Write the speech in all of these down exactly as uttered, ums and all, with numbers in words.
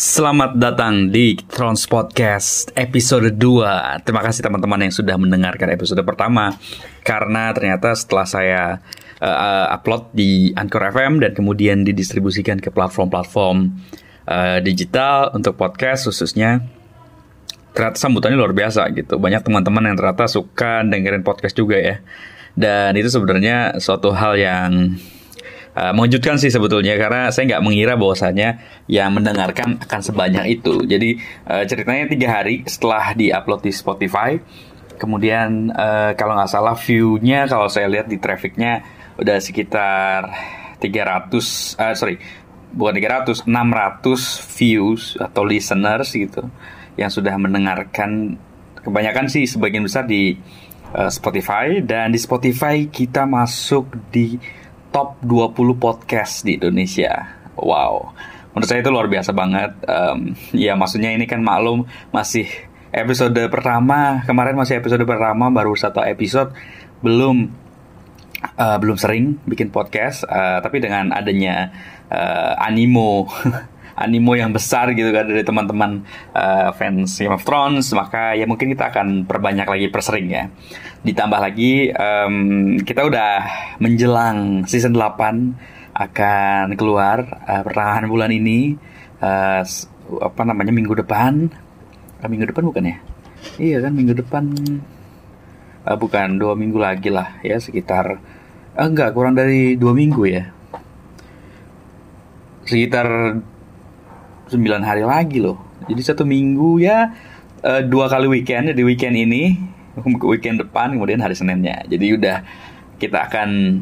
Selamat datang di Trons Podcast episode dua. Terima kasih teman-teman yang sudah mendengarkan episode pertama. Karena ternyata setelah saya uh, upload di Anchor F M dan kemudian didistribusikan ke platform-platform uh, digital untuk podcast khususnya, ternyata sambutannya luar biasa gitu. Banyak teman-teman yang ternyata suka dengerin podcast juga ya. Dan itu sebenarnya suatu hal yang Uh, mengejutkan sih sebetulnya, karena saya nggak mengira bahwasanya yang mendengarkan akan sebanyak itu. Jadi uh, ceritanya tiga hari setelah diupload di Spotify, kemudian uh, kalau nggak salah view-nya, kalau saya lihat di traffic-nya udah sekitar tiga ratus, uh, sorry bukan tiga ratus, enam ratus views atau listeners gitu yang sudah mendengarkan. Kebanyakan sih sebagian besar di uh, Spotify, dan di Spotify kita masuk di top dua puluh podcast di Indonesia. Wow, menurut saya itu luar biasa banget. um, Ya maksudnya ini kan maklum masih episode pertama. Kemarin masih episode pertama, baru satu episode. Belum uh, Belum sering bikin podcast, uh, Tapi dengan adanya uh, animo animo yang besar gitu kan dari teman-teman uh, fans Game of Thrones, maka ya mungkin kita akan perbanyak lagi, persering ya. Ditambah lagi um, kita udah menjelang season delapan akan keluar uh, pertengahan bulan ini, uh, apa namanya minggu depan. uh, Minggu depan bukan ya? Iya kan, minggu depan uh, bukan, dua minggu lagi lah ya, sekitar uh, enggak, kurang dari dua minggu ya, sekitar sembilan hari lagi loh. Jadi satu minggu ya, uh, dua kali weekend. Jadi weekend ini, weekend depan, kemudian hari Seninnya. Jadi udah, kita akan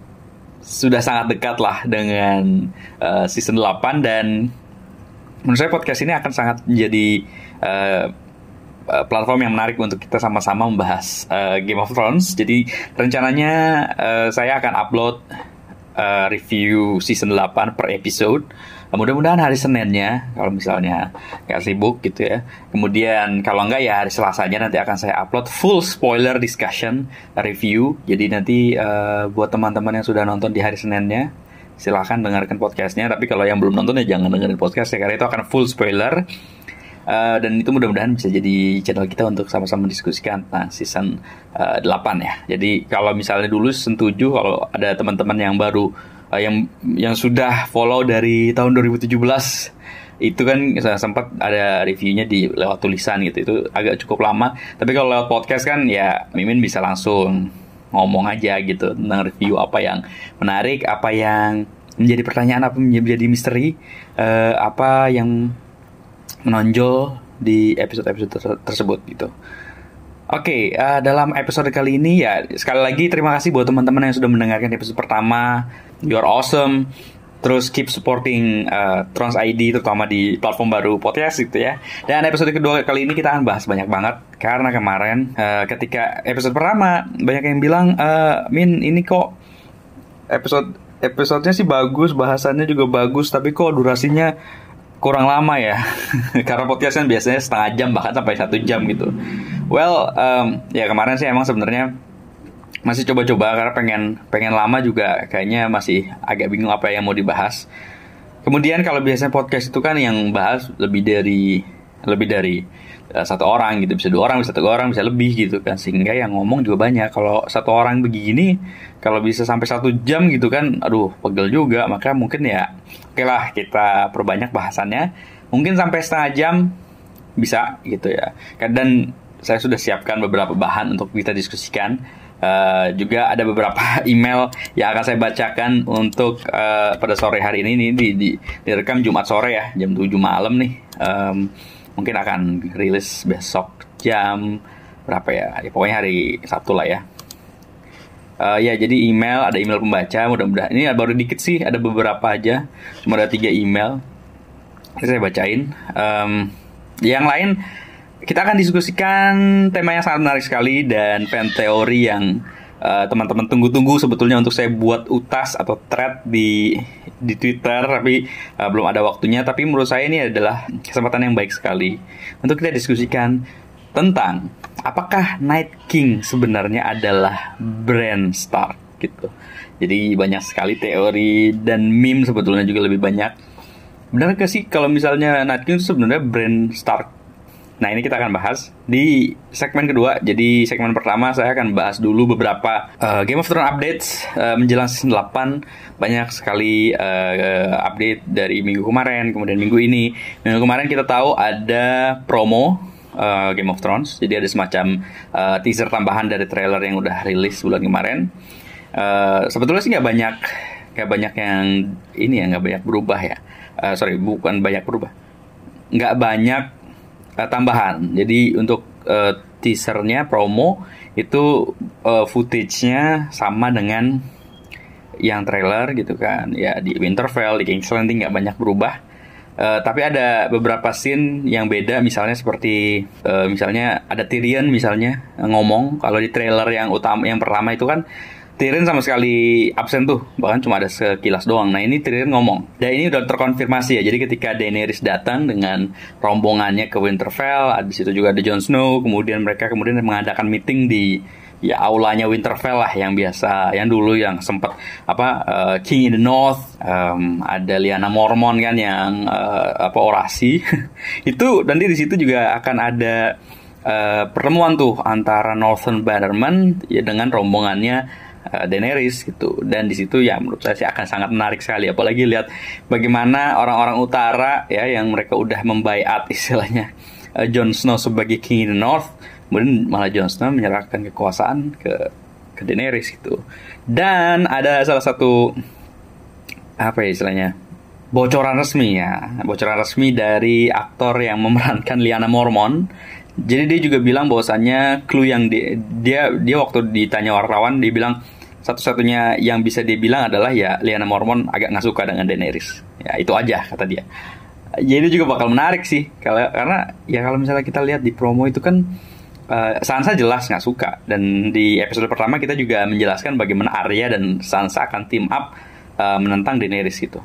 sudah sangat dekat lah dengan uh, season delapan. Dan menurut saya podcast ini akan sangat menjadi uh, platform yang menarik untuk kita sama-sama membahas uh, Game of Thrones. Jadi rencananya uh, saya akan upload uh, review season delapan per episode. Mudah-mudahan hari Seninnya, kalau misalnya nggak sibuk gitu ya. Kemudian kalau nggak ya hari Selasanya nanti akan saya upload full spoiler discussion review. Jadi nanti uh, buat teman-teman yang sudah nonton di hari Seninnya, silahkan dengarkan podcastnya. Tapi kalau yang belum nonton ya jangan dengerin podcast ya, karena itu akan full spoiler. Uh, dan itu mudah-mudahan bisa jadi channel kita untuk sama-sama diskusikan tentang season uh, delapan ya. Jadi kalau misalnya dulu season tujuh, kalau ada teman-teman yang baru uh, yang yang sudah follow dari tahun dua ribu tujuh belas, itu kan sempat ada reviewnya di lewat tulisan gitu. Itu agak cukup lama. Tapi kalau lewat podcast kan ya Mimin bisa langsung ngomong aja gitu tentang review apa yang menarik, apa yang menjadi pertanyaan, apa yang menjadi misteri, uh, apa yang menonjol di episode-episode ter- tersebut gitu. Oke, okay, uh, dalam episode kali ini ya sekali lagi terima kasih buat teman-teman yang sudah mendengarkan episode pertama. You are awesome. Terus keep supporting uh, Trons I D, terutama di platform baru podcast gitu ya. Dan episode kedua kali ini kita akan bahas banyak banget, karena kemarin uh, ketika episode pertama banyak yang bilang, uh, Min ini kok episode episodenya sih bagus, bahasannya juga bagus, tapi kok durasinya kurang lama ya. Karena podcast kan biasanya setengah jam bahkan sampai satu jam gitu. Well, um, ya kemarin sih emang sebenarnya masih coba-coba, karena pengen pengen lama juga, kayaknya masih agak bingung apa yang mau dibahas. Kemudian kalau biasanya podcast itu kan yang bahas lebih dari lebih dari uh, satu orang gitu, bisa dua orang, bisa tiga orang, bisa lebih gitu kan, sehingga yang ngomong juga banyak. Kalau satu orang begini, kalau bisa sampai satu jam gitu kan, aduh pegel juga. Maka mungkin ya oke lah kita perbanyak bahasannya, mungkin sampai setengah jam bisa gitu ya. Dan saya sudah siapkan beberapa bahan untuk kita diskusikan. Uh, juga ada beberapa email yang akan saya bacakan untuk uh, pada sore hari ini. Ini di, di, direkam Jumat sore ya, jam tujuh malam nih. Um, mungkin akan rilis besok jam berapa ya? Ya pokoknya hari Sabtu lah ya. Uh, ya jadi email, ada email pembaca, mudah-mudahan ini baru dikit sih, ada beberapa aja, cuma ada tiga email. Ini saya bacain. Um, yang lain kita akan diskusikan tema yang sangat menarik sekali, dan fan teori yang uh, teman-teman tunggu-tunggu sebetulnya untuk saya buat utas atau thread di di Twitter, tapi uh, belum ada waktunya. Tapi menurut saya ini adalah kesempatan yang baik sekali untuk kita diskusikan tentang apakah Night King sebenarnya adalah Bran Stark gitu. Jadi banyak sekali teori dan meme sebetulnya juga lebih banyak Benar gak sih kalau misalnya Night King itu sebenarnya Bran Stark? Nah, ini kita akan bahas di segmen kedua. Jadi segmen pertama saya akan bahas dulu beberapa uh, Game of Thrones updates uh, menjelang season delapan. Banyak sekali uh, update dari minggu kemarin, kemudian minggu ini. Minggu kemarin kita tahu ada promo uh, Game of Thrones. Jadi ada semacam uh, teaser tambahan dari trailer yang udah rilis bulan kemarin. Uh, sebetulnya sih nggak banyak, nggak banyak yang ini ya, nggak banyak berubah ya. Uh, sorry, bukan banyak berubah. Nggak banyak Uh, tambahan. Jadi untuk uh, teasernya promo itu uh, footage-nya sama dengan yang trailer gitu kan. Ya di Winterfell, di King's Landing nggak banyak berubah. Uh, tapi ada beberapa scene yang beda, misalnya seperti uh, misalnya ada Tyrion misalnya ngomong. Kalau di trailer yang utama yang pertama itu kan Tyrion sama sekali absen tuh, bahkan cuma ada sekilas doang. Nah ini Tyrion ngomong, dan ini udah terkonfirmasi ya. Jadi ketika Daenerys datang dengan rombongannya ke Winterfell, di situ juga ada Jon Snow. Kemudian mereka kemudian mengadakan meeting di ya aulanya Winterfell lah, yang biasa, yang dulu yang sempat apa uh, King in the North, um, ada Lyanna Mormont kan yang uh, apa orasi. Itu nanti di situ juga akan ada uh, pertemuan tuh antara Northern Bannerman ya dengan rombongannya Daenerys gitu. Dan di situ ya menurut saya sih akan sangat menarik sekali, apalagi lihat bagaimana orang-orang utara ya yang mereka udah membaiat istilahnya uh, Jon Snow sebagai King in the North, kemudian malah Jon Snow menyerahkan kekuasaan ke ke Daenerys gitu. Dan ada salah satu apa ya istilahnya bocoran resmi ya, bocoran resmi dari aktor yang memerankan Lyanna Mormont. Jadi dia juga bilang bahwasannya clue yang dia, dia dia waktu ditanya wartawan dia bilang satu-satunya yang bisa dia bilang adalah ya Lyanna Mormont agak nggak suka dengan Daenerys. Ya itu aja kata dia. Jadi juga bakal menarik sih kalau karena ya kalau misalnya kita lihat di promo itu kan uh, Sansa jelas nggak suka, dan di episode pertama kita juga menjelaskan bagaimana Arya dan Sansa akan team up uh, menentang Daenerys gitu.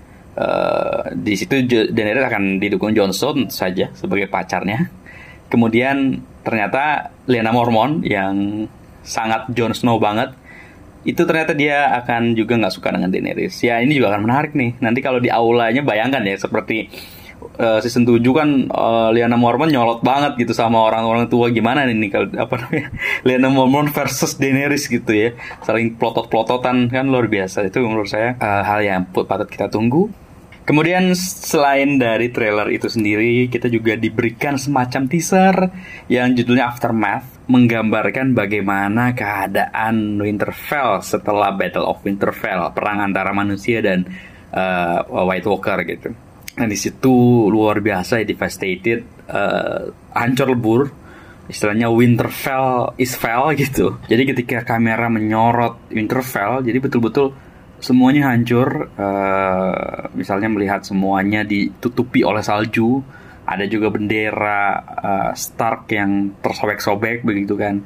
Uh, di situ Daenerys akan didukung Jon Snow tentu saja sebagai pacarnya. Kemudian ternyata Lyanna Mormont yang sangat Jon Snow banget, itu ternyata dia akan juga nggak suka dengan Daenerys. Ya ini juga akan menarik nih. Nanti kalau di aulanya bayangkan ya seperti uh, season tujuh kan uh, Lyanna Mormont nyolot banget gitu sama orang-orang tua. Gimana nih kalau apa namanya Lyanna Mormont versus Daenerys gitu ya, saling plotot-plototan kan luar biasa. Itu menurut saya uh, hal yang patut kita tunggu. Kemudian selain dari trailer itu sendiri, kita juga diberikan semacam teaser yang judulnya Aftermath, menggambarkan bagaimana keadaan Winterfell setelah Battle of Winterfell, perang antara manusia dan uh, White Walker gitu. Nah di situ luar biasa, devastated, uh, hancur lebur, istilahnya Winterfell is fell gitu. Jadi ketika kamera menyorot Winterfell, jadi betul-betul semuanya hancur, uh, misalnya melihat semuanya ditutupi oleh salju, ada juga bendera uh, Stark yang tersobek-sobek begitu kan,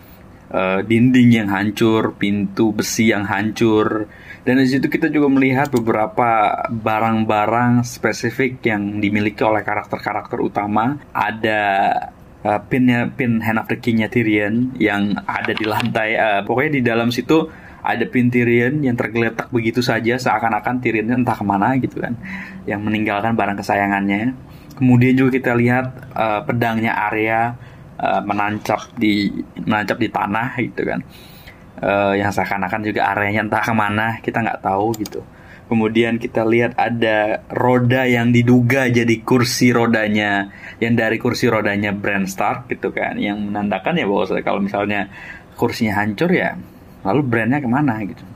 uh, dinding yang hancur, pintu besi yang hancur, dan di situ kita juga melihat beberapa barang-barang spesifik yang dimiliki oleh karakter-karakter utama. Ada uh, pinnya pin Hand of the King-nya Tyrion yang ada di lantai, uh, pokoknya di dalam situ ada pin Tyrion yang tergeletak begitu saja, seakan-akan Tyrion entah kemana gitu kan, yang meninggalkan barang kesayangannya. Kemudian juga kita lihat uh, pedangnya Arya uh, menancap di menancap di tanah gitu kan, uh, yang seakan-akan juga Aryanya entah kemana, kita nggak tahu gitu. Kemudian kita lihat ada roda yang diduga jadi kursi rodanya, yang dari kursi rodanya Bran Stark gitu kan, yang menandakan ya bahwa kalau misalnya kursinya hancur ya lalu brandnya kemana gitu.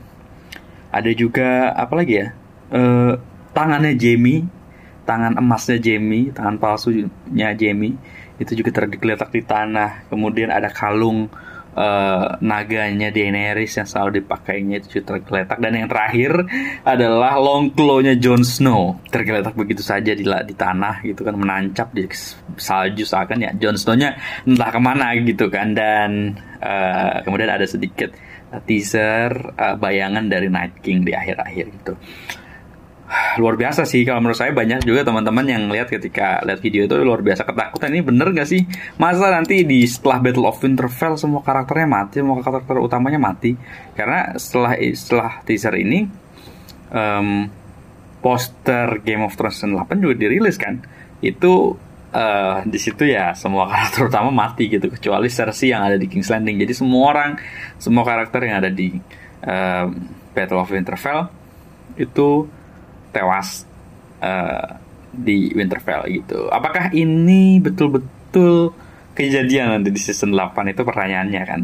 Ada juga apa lagi ya, e, tangannya Jaime, tangan emasnya Jaime, tangan palsunya Jaime itu juga tergeletak di tanah. Kemudian ada kalung e, naganya Daenerys yang selalu dipakainya itu juga tergeletak. Dan yang terakhir adalah long claw-nya Jon Snow, tergeletak begitu saja di, di tanah gitu kan, menancap di salju, seakan ya Jon Snow-nya entah kemana gitu kan. Dan e, kemudian ada sedikit teaser uh, bayangan dari Night King di akhir-akhir gitu. Luar biasa sih kalau menurut saya. Banyak juga teman-teman yang lihat ketika lihat video itu luar biasa ketakutan. Ini bener gak sih? Masa nanti di setelah Battle of Winterfell semua karakternya mati, semua karakter utamanya mati? Karena setelah setelah teaser ini um, poster Game of Thrones season delapan juga dirilis kan. Itu uh, di situ ya semua karakter utama mati gitu, kecuali Cersei yang ada di King's Landing. Jadi semua orang, semua karakter yang ada di uh, Battle of Winterfell itu tewas uh, di Winterfell gitu. Apakah ini betul-betul kejadian nanti di season delapan, itu pertanyaannya kan.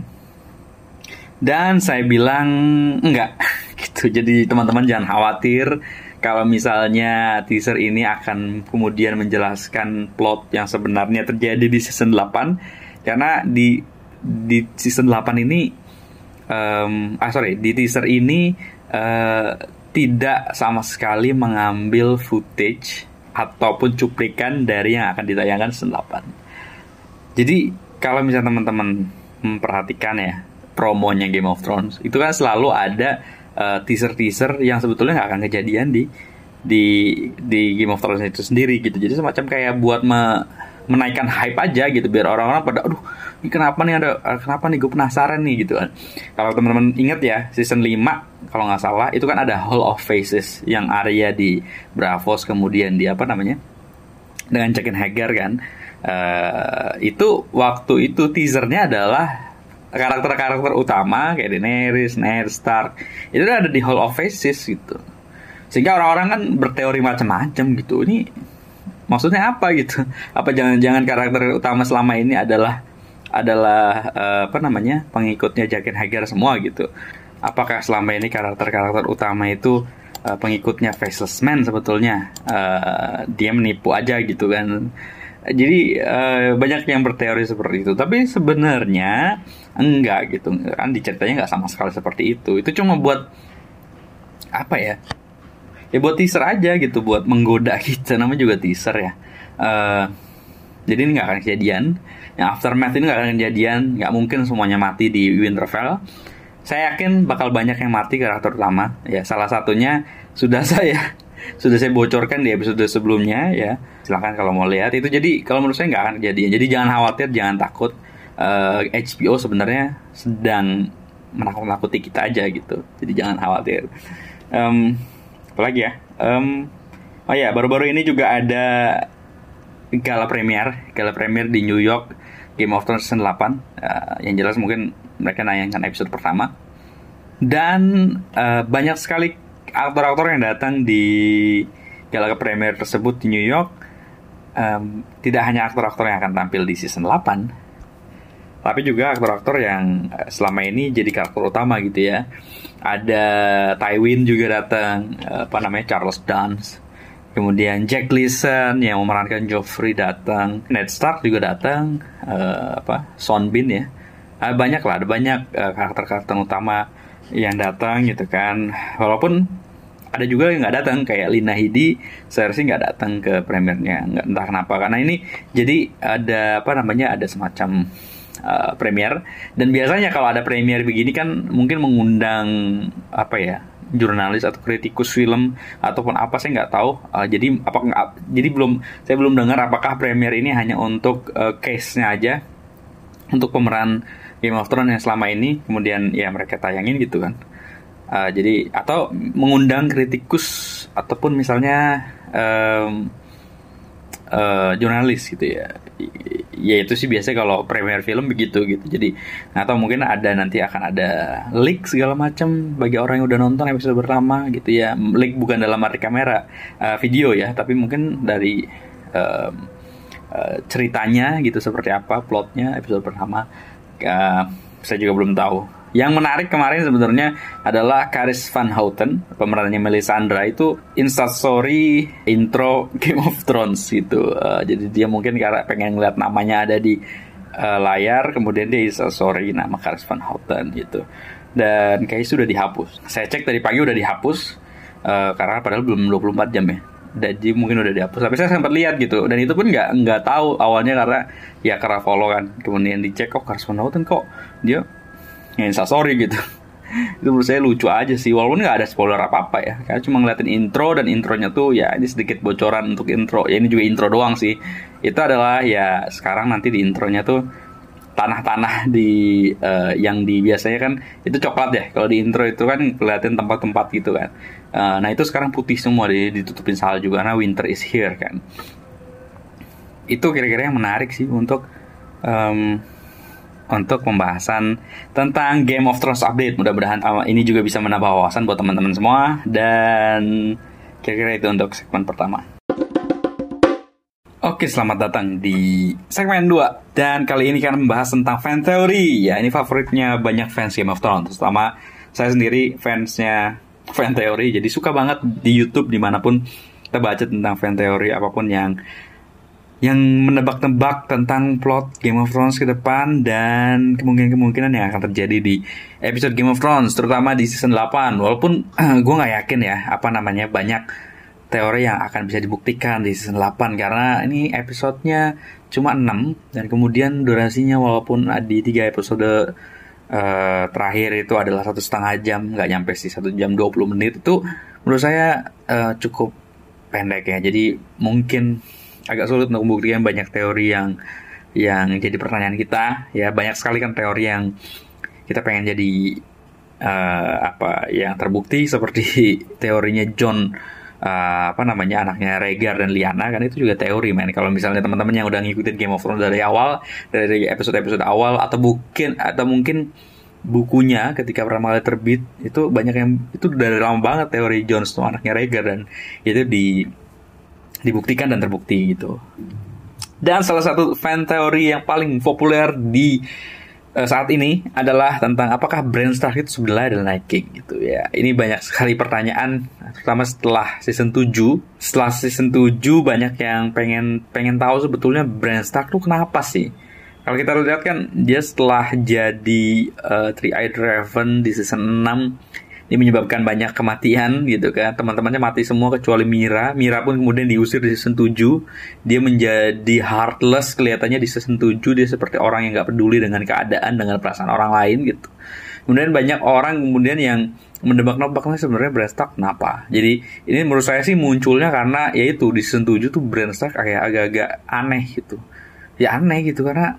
Dan saya bilang enggak gitu. Jadi teman-teman jangan khawatir kalau misalnya teaser ini akan kemudian menjelaskan plot yang sebenarnya terjadi di season delapan. Karena di di season delapan ini um, ah sorry di teaser ini uh, tidak sama sekali mengambil footage ataupun cuplikan dari yang akan ditayangkan season delapan. Jadi kalau misalnya teman-teman memperhatikan ya promonya Game of Thrones, itu kan selalu ada uh, teaser-teaser yang sebetulnya nggak akan kejadian di di di Game of Thrones itu sendiri gitu. Jadi semacam kayak buat me, menaikkan hype aja gitu, biar orang-orang pada aduh ini kenapa nih ada kenapa nih gue penasaran nih gitu kan. Kalau teman-teman ingat ya season lima kalau nggak salah itu kan ada Hall of Faces yang Arya di Braavos, kemudian di apa namanya dengan Jaqen H'ghar kan. Uh, itu waktu itu teasernya adalah karakter-karakter utama kayak Daenerys, Ned Stark itu ada di Hall of Faces gitu, sehingga orang-orang kan berteori macam-macam gitu. Ini maksudnya apa gitu? Apa jangan-jangan karakter utama selama ini adalah adalah uh, apa namanya pengikutnya Jaqen H'ghar semua gitu? Apakah selama ini karakter-karakter utama itu uh, pengikutnya Faceless Man sebetulnya? Uh, dia menipu aja gitu kan? Jadi uh, banyak yang berteori seperti itu, tapi sebenarnya enggak gitu kan, diceritanya nggak sama sekali seperti itu. Itu cuma buat apa ya? Ya buat teaser aja gitu, buat menggoda kita. Namanya juga teaser ya. Uh, jadi ini nggak akan kejadian. Yang Aftermath ini nggak akan kejadian. Nggak mungkin semuanya mati di Winterfell. Saya yakin bakal banyak yang mati karakter utama. Ya salah satunya sudah saya sudah saya bocorkan di episode sebelumnya ya. Silahkan kalau mau lihat itu. Jadi kalau menurut saya nggak akan kejadian. Jadi jangan khawatir, jangan takut. Uh, H B O sebenarnya sedang menakut-nakuti kita aja gitu. Jadi jangan khawatir. Um, apalagi ya? Um, oh ya, baru-baru ini juga ada gala premier, gala premier di New York Game of Thrones season delapan. Uh, yang jelas mungkin mereka nayangkan episode pertama. Dan uh, banyak sekali aktor-aktor yang datang di gala premier tersebut di New York. Um, tidak hanya aktor-aktor yang akan tampil di season delapan, tapi juga aktor-aktor yang selama ini jadi karakter utama gitu ya. Ada Tywin juga datang, apa namanya, Charles Dance. Kemudian Jack Gleeson yang memerankan Joffrey datang, Ned Stark juga datang, uh, apa Sean Bean ya. Uh, banyak lah, ada banyak uh, karakter-karakter utama yang datang gitu kan. Walaupun ada juga yang nggak datang, kayak Lina Headey, Cersei nggak datang ke premiernya, nggak, entah kenapa. Karena ini jadi ada apa namanya, ada semacam uh, premier. Dan biasanya kalau ada premier begini kan mungkin mengundang apa ya, jurnalis atau kritikus film ataupun apa, saya nggak tahu. Uh, jadi apa nggak? Jadi belum, saya belum dengar apakah premier ini hanya untuk uh, case-nya aja, untuk pemeran Game of Thrones yang selama ini kemudian ya mereka tayangin gitu kan. Uh, jadi atau mengundang kritikus ataupun misalnya um, uh, jurnalis gitu ya. Ya itu sih biasanya kalau premier film begitu gitu. Jadi atau mungkin ada nanti akan ada leak segala macam bagi orang yang udah nonton episode pertama gitu ya. Leak bukan dalam arti kamera uh, video ya, tapi mungkin dari um, uh, ceritanya gitu, seperti apa plotnya episode pertama. Uh, saya juga belum tahu. Yang menarik kemarin sebenarnya adalah Karis Van Houten, pemerannya Melisandre, itu instastory intro Game of Thrones gitu. Uh, jadi dia mungkin karena pengen ngeliat namanya ada di uh, layar, kemudian dia instastory nama Karis Van Houten gitu. Dan kayaknya sudah dihapus. Saya cek tadi pagi udah dihapus, uh, karena padahal belum dua puluh empat jam ya. Jadi mungkin udah dihapus. Tapi saya sempat lihat gitu, dan itu pun nggak nggak tahu awalnya karena ya karena follow kan. Kemudian dicek, kok Karis Van Houten kok dia instastory gitu. Itu menurut saya lucu aja sih, walaupun nggak ada spoiler apa-apa ya, karena cuma ngeliatin intro, dan intronya tuh ya ini sedikit bocoran untuk intro ya, ini juga intro doang sih. Itu adalah ya sekarang nanti di intronya tuh tanah-tanah di uh, yang di biasanya kan itu coklat ya. Kalau di intro itu kan kelihatan tempat-tempat gitu kan. Uh, nah itu sekarang putih semua, ditutupin salju karena winter is here kan. Itu kira-kira yang menarik sih untuk um, untuk pembahasan tentang Game of Thrones update. Mudah-mudahan uh, ini juga bisa menambah wawasan buat teman-teman semua. Dan kira-kira itu untuk segmen pertama. Oke, selamat datang di segmen dua. Dan kali ini kan membahas tentang fan theory. Ya, ini favoritnya banyak fans Game of Thrones. Terutama saya sendiri fansnya fan theory. Jadi suka banget di YouTube dimanapun kita baca tentang fan theory. Apapun yang yang menebak-nebak tentang plot Game of Thrones ke depan. Dan kemungkinan-kemungkinan yang akan terjadi di episode Game of Thrones. Terutama di season delapan. Walaupun uh, gue gak yakin ya, apa namanya, banyak teori yang akan bisa dibuktikan di season delapan karena ini episodenya cuma enam dan kemudian durasinya walaupun di tiga episode uh, terakhir itu adalah satu setengah jam, nggak nyampe sih satu jam dua puluh menit, itu menurut saya uh, cukup pendek ya. Jadi mungkin agak sulit untuk membuktikan banyak teori yang yang jadi pertanyaan kita ya. Banyak sekali kan teori yang kita pengen jadi uh, apa yang terbukti, seperti teorinya Jon, Uh, apa namanya, anaknya Rhaegar dan Lyanna kan, itu juga teori men. Kalau misalnya teman-teman yang udah ngikutin Game of Thrones dari awal, dari episode-episode awal, atau mungkin atau mungkin bukunya ketika pertama kali terbit, itu banyak yang itu dari lama banget teori Jon Snow anaknya Rhaegar, dan itu di dibuktikan dan terbukti gitu. Dan salah satu fan teori yang paling populer di saat ini adalah tentang apakah Bran Stark itu sebenarnya adalah Night King gitu ya. Ini banyak sekali pertanyaan, terutama setelah season tujuh. Setelah season tujuh banyak yang pengen pengen tahu sebetulnya Bran Stark tuh kenapa sih. Kalau kita lihat kan dia setelah jadi uh, Three-Eyed Raven di season enam, ini menyebabkan banyak kematian gitu kan. Teman-temannya mati semua kecuali Mira. Mira pun kemudian diusir di season tujuh. Dia menjadi heartless kelihatannya di season tujuh. Dia seperti orang yang gak peduli dengan keadaan, dengan perasaan orang lain gitu. Kemudian banyak orang kemudian yang mendebak-nebaknya sebenarnya Bran Stark kenapa. Jadi ini menurut saya sih munculnya karena yaitu di season tujuh tuh Bran Stark kayak agak-agak aneh gitu. Ya aneh gitu karena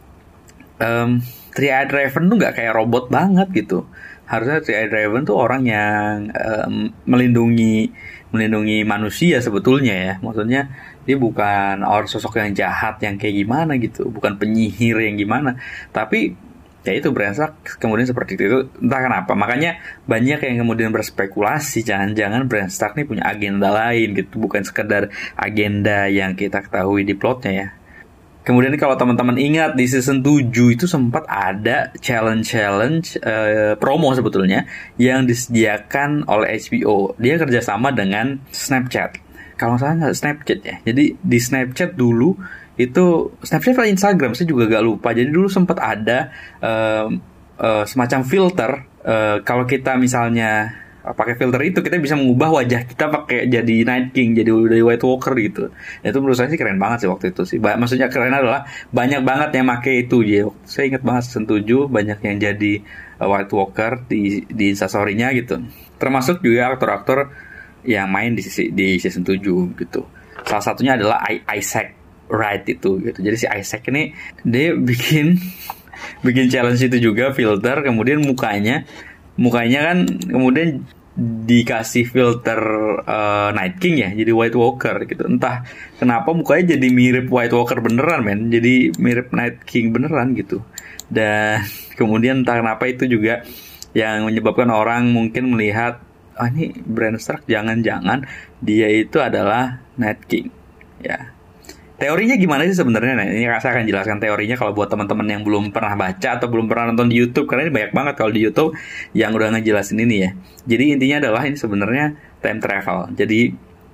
um, Three-Eyed Raven tuh gak kayak robot banget gitu. Harusnya Three-Eyed Raven tuh orang yang um, melindungi melindungi manusia sebetulnya ya. Maksudnya dia bukan orang sosok yang jahat yang kayak gimana gitu, bukan penyihir yang gimana. Tapi ya itu Bran Stark kemudian seperti itu, entah kenapa. Makanya banyak yang kemudian berspekulasi jangan-jangan Bran Stark nih punya agenda lain gitu, bukan sekedar agenda yang kita ketahui di plotnya ya. Kemudian kalau teman-teman ingat di season tujuh itu sempat ada challenge-challenge uh, promo sebetulnya yang disediakan oleh H B O. Dia kerjasama dengan Snapchat. Kalau saya nggak Snapchat ya. Jadi di Snapchat dulu itu, Snapchat atau Instagram saya juga gak lupa. Jadi dulu sempat ada uh, uh, semacam filter. Uh, kalau kita misalnya pakai filter itu, kita bisa mengubah wajah kita pakai jadi Night King, jadi dari White Walker gitu. Itu menurut saya sih keren banget sih waktu itu sih. Ba- maksudnya keren adalah banyak banget yang pakai itu ya. Saya ingat banget season tujuh banyak yang jadi uh, White Walker di di instastory-nya gitu. Termasuk juga aktor-aktor yang main di sisi di season tujuh gitu. Salah satunya adalah I- Isaac Wright itu gitu. Jadi si Isaac ini dia bikin bikin challenge itu juga, filter, kemudian mukanya mukanya kan kemudian dikasih filter uh, Night King ya, jadi White Walker gitu. Entah kenapa mukanya jadi mirip White Walker beneran men, jadi mirip Night King beneran gitu. Dan kemudian entah kenapa itu juga yang menyebabkan orang mungkin melihat, oh ini Bran Stark jangan-jangan dia itu adalah Night King ya. Teorinya gimana sih sebenarnya? Nah, ini saya akan jelaskan teorinya kalau buat teman-teman yang belum pernah baca atau belum pernah nonton di YouTube, karena ini banyak banget kalau di YouTube yang udah ngejelasin ini ya. Jadi intinya adalah ini sebenarnya time travel. Jadi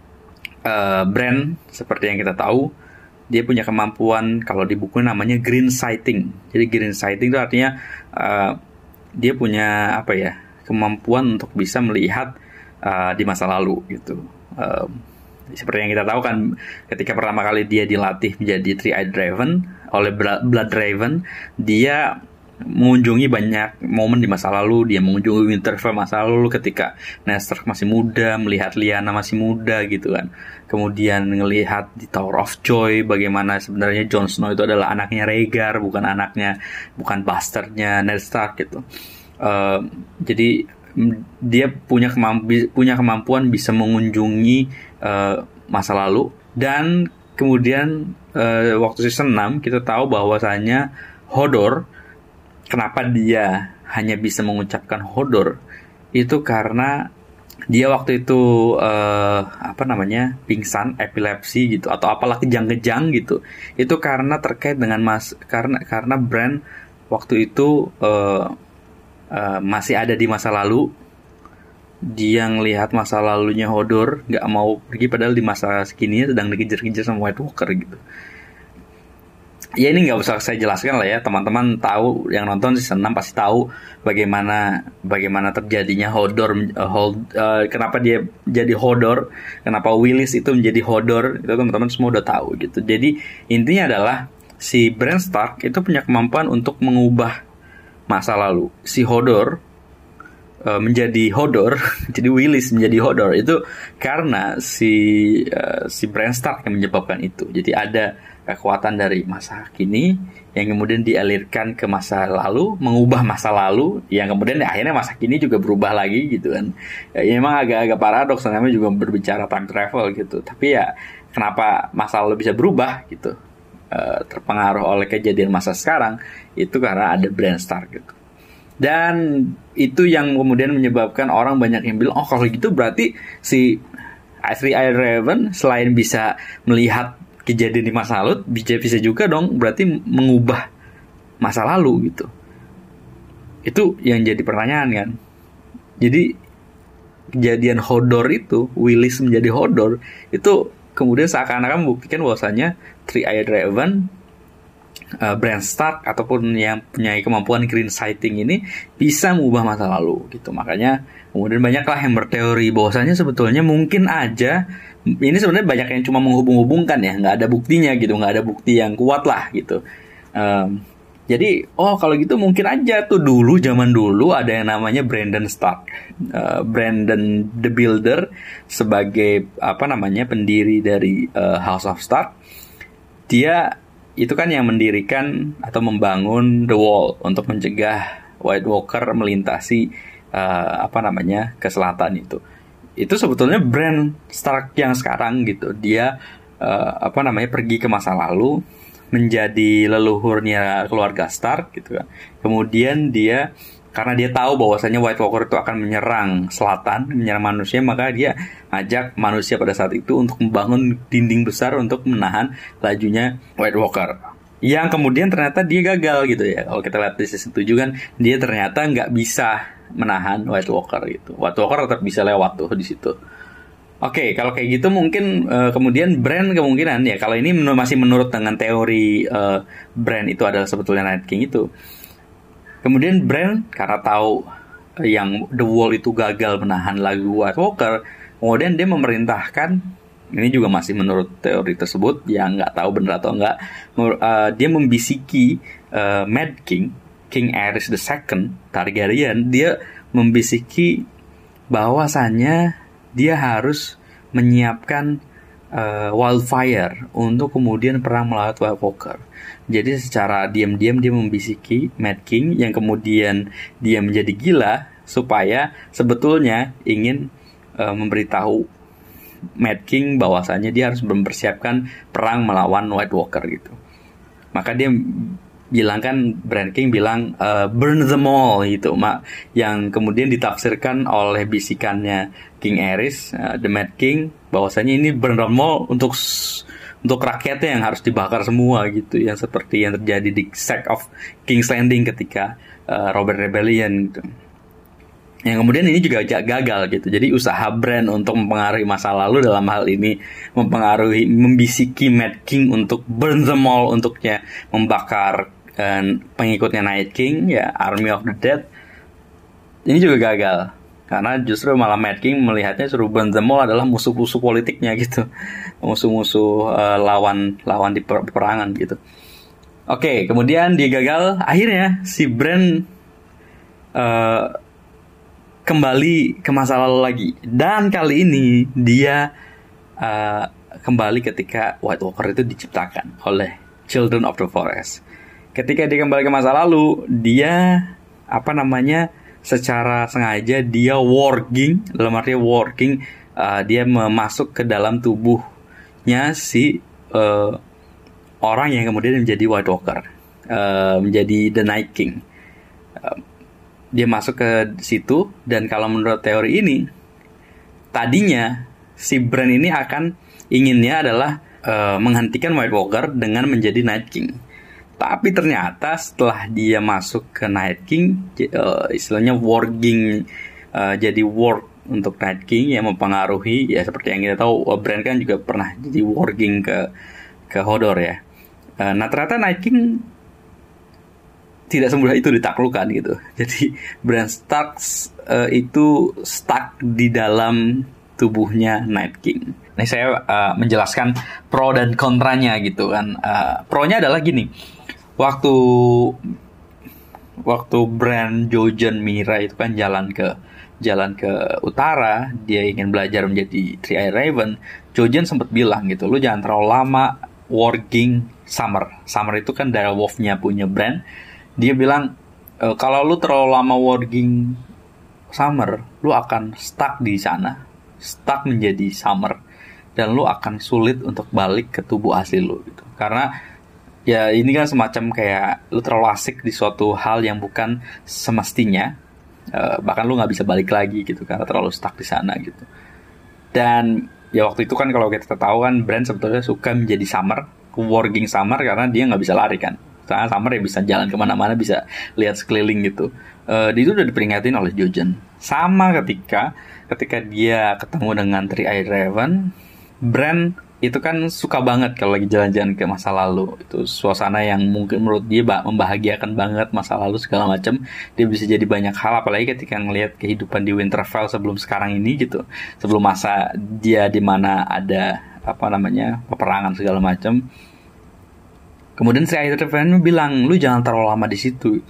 uh, Bran seperti yang kita tahu, dia punya kemampuan, kalau di buku namanya green sighting. Jadi green sighting itu artinya uh, dia punya apa ya, kemampuan untuk bisa melihat uh, di masa lalu gitu. Uh, Seperti yang kita tahu kan, ketika pertama kali dia dilatih menjadi Three-Eyed Raven oleh Blood Raven, dia mengunjungi banyak momen di masa lalu. Dia mengunjungi Winterfell masa lalu ketika Ned Stark masih muda, melihat Lyanna masih muda gitu kan. Kemudian ngelihat di Tower of Joy bagaimana sebenarnya Jon Snow itu adalah anaknya Rhaegar, bukan anaknya, bukan bastardnya Ned Stark gitu. Uh, jadi dia punya kemampu, punya kemampuan bisa mengunjungi uh, masa lalu. Dan kemudian uh, waktu season enam kita tahu bahwasanya Hodor, kenapa dia hanya bisa mengucapkan Hodor, itu karena dia waktu itu uh, apa namanya pingsan, epilepsi gitu, atau apalah kejang-kejang gitu. Itu karena terkait dengan mas karena karena Bran waktu itu uh, uh, masih ada di masa lalu. Dia ngelihat masa lalunya Hodor, nggak mau pergi, padahal di masa sekini sedang dikejar-kejar sama White Walker gitu. Ya ini nggak usah saya jelaskan lah ya, teman-teman tahu, yang nonton season enam pasti tahu bagaimana bagaimana terjadinya Hodor, uh, hold, uh, kenapa dia jadi Hodor, kenapa Willis itu menjadi Hodor, itu teman-teman semua udah tahu gitu. Jadi intinya adalah si Bran Stark itu punya kemampuan untuk mengubah masa lalu. Si Hodor uh, menjadi Hodor, jadi Willis menjadi Hodor itu karena si uh, si Bran Stark yang menyebabkan itu. Jadi ada kekuatan dari masa kini yang kemudian dialirkan ke masa lalu, mengubah masa lalu, yang kemudian ya, akhirnya masa kini juga berubah lagi gitu kan. Ya, ya memang agak-agak paradoks, namanya juga berbicara time travel gitu. Tapi ya kenapa masa lalu bisa berubah gitu, e, terpengaruh oleh kejadian masa sekarang, itu karena ada Bran Stark gitu. Dan itu yang kemudian menyebabkan orang banyak yang bilang, oh kalau gitu berarti si Three Eyed Raven selain bisa melihat kejadian di masa lalu, bisa bisa juga dong berarti mengubah masa lalu gitu. Itu yang jadi pertanyaan kan. Jadi kejadian Hodor itu, Willis menjadi Hodor, itu kemudian seakan-akan membuktikan bahwasanya Three Eyed Raven, uh, Bran Stark ataupun yang punya kemampuan green sighting ini bisa mengubah masa lalu gitu. Makanya kemudian banyaklah yang berteori bahwasanya sebetulnya mungkin aja ini sebenarnya banyak yang cuma menghubung-hubungkan ya, nggak ada buktinya gitu, nggak ada bukti yang kuat lah gitu. Um, jadi oh kalau gitu mungkin aja tuh dulu zaman dulu ada yang namanya Brandon Stark, uh, Brandon the Builder sebagai apa namanya pendiri dari uh, House of Stark. Dia itu kan yang mendirikan atau membangun The Wall untuk mencegah White Walker melintasi uh, apa namanya ke selatan itu. Itu sebetulnya Bran Stark yang sekarang gitu. Dia uh, apa namanya pergi ke masa lalu, menjadi leluhurnya keluarga Stark gitu kan. Kemudian dia karena dia tahu bahwasanya White Walker itu akan menyerang selatan, menyerang manusia, maka dia ajak manusia pada saat itu untuk membangun dinding besar untuk menahan lajunya White Walker. Yang kemudian ternyata dia gagal gitu ya. Kalau kita lihat di season tujuh kan, dia ternyata nggak bisa menahan White Walker gitu. White Walker tetap bisa lewat tuh di situ. Oke, okay, kalau kayak gitu mungkin uh, kemudian Bran kemungkinan ya, kalau ini men- masih menurut dengan teori uh, Bran itu adalah sebetulnya Night King itu. Kemudian Bran karena tahu uh, yang The Wall itu gagal menahan lagu White Walker, kemudian dia memerintahkan, ini juga masih menurut teori tersebut, yang nggak tahu benar atau enggak, uh, dia membisiki uh, Mad King, King Aerys the Second Targaryen, dia membisiki bahwasannya dia harus menyiapkan uh, wildfire untuk kemudian perang melawan White Walker. Jadi secara diam-diam dia membisiki Mad King yang kemudian dia menjadi gila supaya sebetulnya ingin uh, memberitahu Mad King bahwasanya dia harus mempersiapkan perang melawan White Walker gitu. Maka dia bilang kan, Bran King bilang uh, burn them all gitu, mak, yang kemudian ditafsirkan oleh bisikannya King Aerys, uh, the Mad King, bahwasanya ini burn them all untuk untuk rakyatnya yang harus dibakar semua gitu, yang seperti yang terjadi di Sack of King's Landing ketika uh, Robert Rebellion gitu. Yang kemudian ini juga gagal gitu. Jadi usaha Bran untuk mempengaruhi masa lalu dalam hal ini mempengaruhi, membisiki Mad King untuk burn them all, untuknya membakar uh, pengikutnya Night King ya, Army of the Dead. Ini juga gagal karena justru malah Mad King melihatnya suruh burn them all adalah musuh-musuh politiknya gitu, musuh-musuh uh, lawan lawan di per- peperangan gitu. Oke, kemudian dia gagal. Akhirnya si Bran uh, kembali ke masa lalu lagi. Dan kali ini dia uh, kembali ketika White Walker itu diciptakan oleh Children of the Forest. Ketika dia kembali ke masa lalu, dia apa namanya secara sengaja dia working, dalam arti working, uh, dia masuk ke dalam tubuhnya si uh, orang yang kemudian menjadi White Walker, uh, menjadi The Night King. Uh, dia masuk ke situ, dan kalau menurut teori ini, tadinya si Bran ini akan inginnya adalah uh, menghentikan White Walker dengan menjadi Night King. Tapi ternyata setelah dia masuk ke Night King, uh, istilahnya working, uh, jadi work untuk Night King yang mempengaruhi, ya seperti yang kita tahu, Bran kan juga pernah jadi working ke ke Hodor ya. Nah ternyata Night King tidak semudah itu ditaklukkan gitu. Jadi Bran Stark uh, itu stuck di dalam tubuhnya Night King. Ini saya uh, menjelaskan pro dan kontranya gitu kan. Uh, pro-nya adalah gini. Waktu waktu Bran, Jojen, Mira itu kan jalan ke jalan ke utara, dia ingin belajar menjadi Three-Eyed Raven. Jojen sempat bilang gitu, lu jangan terlalu lama working Summer. Summer itu kan direwolf-nya punya Bran. Dia bilang, e, kalau lu terlalu lama working Summer, lu akan stuck di sana. Stuck menjadi Summer. Dan lu akan sulit untuk balik ke tubuh asli lu gitu. Karena ya ini kan semacam kayak lu terlalu asik di suatu hal yang bukan semestinya. E, bahkan lu gak bisa balik lagi gitu karena terlalu stuck di sana gitu. Dan ya waktu itu kan kalau kita tahu kan Bran sebetulnya suka menjadi Summer, working Summer, karena dia nggak bisa lari kan. Karena Summer ya bisa jalan kemana-mana, bisa lihat sekeliling gitu. Uh, itu udah diperingatin oleh Jojen. Sama ketika ketika dia ketemu dengan Three-Eyed Raven, Bran itu kan suka banget kalau lagi jalan-jalan ke masa lalu. Itu suasana yang mungkin menurut dia membahagiakan banget, masa lalu segala macam. Dia bisa jadi banyak hal, apalagi ketika ngelihat kehidupan di Winterfell sebelum sekarang ini gitu. Sebelum masa dia di mana ada apa namanya peperangan segala macam. Kemudian si Three-Eyed Raven bilang, lu jangan terlalu lama di situ.